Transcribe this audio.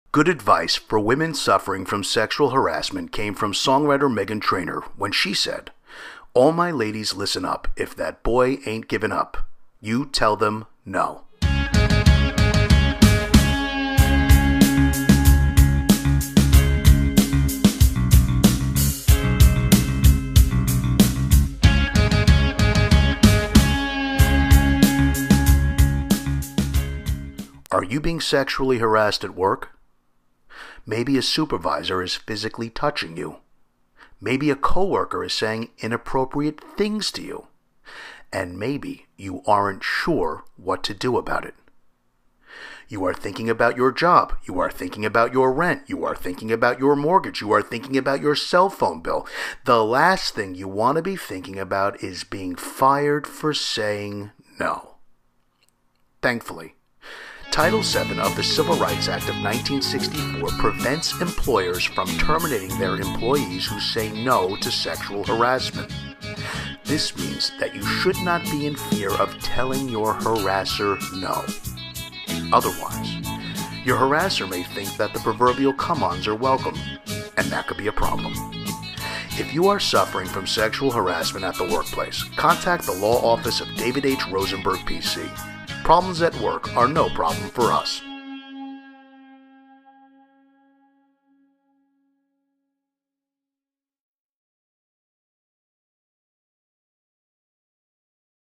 Good advice for women suffering from sexual harassment came from songwriter Meghan Trainor when she said, "All my ladies listen up. If that boy ain't giving up, you tell them no." Are you being sexually harassed at work? Maybe a supervisor is physically touching you. Maybe a coworker is saying inappropriate things to you. And maybe you aren't sure what to do about it. You are thinking about your job. You are thinking about your rent. You are thinking about your mortgage. You are thinking about your cell phone bill. The last thing you want to be thinking about is being fired for saying no. Thankfully, Title VII of the Civil Rights Act of 1964 prevents employers from terminating their employees who say no to sexual harassment. This means that you should not be in fear of telling your harasser no. Otherwise, your harasser may think that the proverbial come-ons are welcome, and that could be a problem. If you are suffering from sexual harassment at the workplace, contact the law office of David H. Rosenberg, PC. Problems at work are no problem for us.